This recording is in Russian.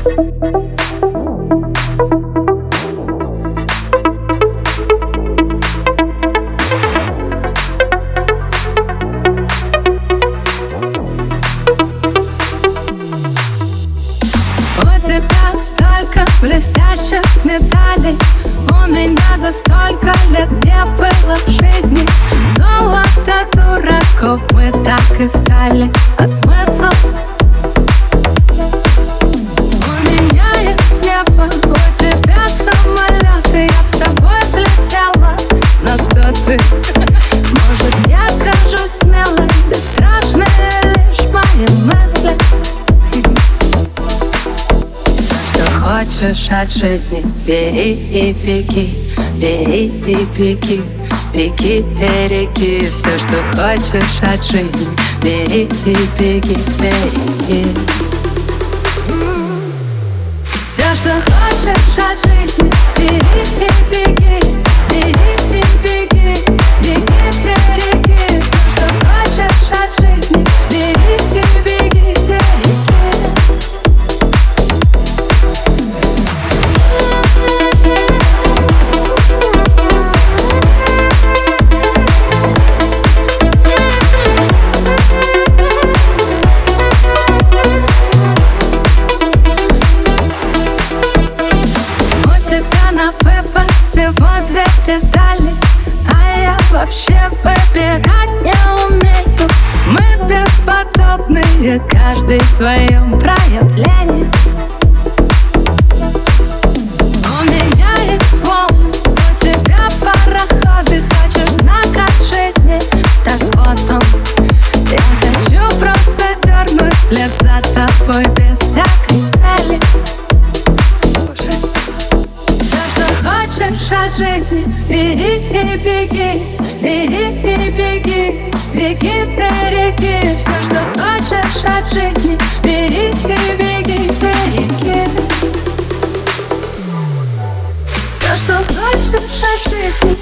У тебя столько блестящих медалей, у меня за столько лет не было жизни. Золото дураков мы так искали, а смысл? У меня есть небо, у тебя самолеты, я б с тобой взлетела, но кто ты? Может, я кажусь смелой, бесстрашной лишь мои мысли. Хочешь от жизни, бери и беги, бери и беги, беги, береги. Все, что хочешь от жизни, бери и беги, береги. Все, что хочешь от жизни, бери и беги, бери и беги, беги, береги. Все, что хочешь от жизни, бери и беги, береги. На выбор всего две детали, а я вообще выбирать не умею. Мы бесподобные, каждый в своем проявлении. У меня есть волны, у тебя пароходы. Хочешь знак от жизни, так вот он. Я хочу просто дернуть вслед за тобой без всякой цели. Хочешь от жизни, бери и беги, бери и беги, беги, береги. Все, что хочешь от жизни, бери и беги, береги. Все, что хочешь от жизни,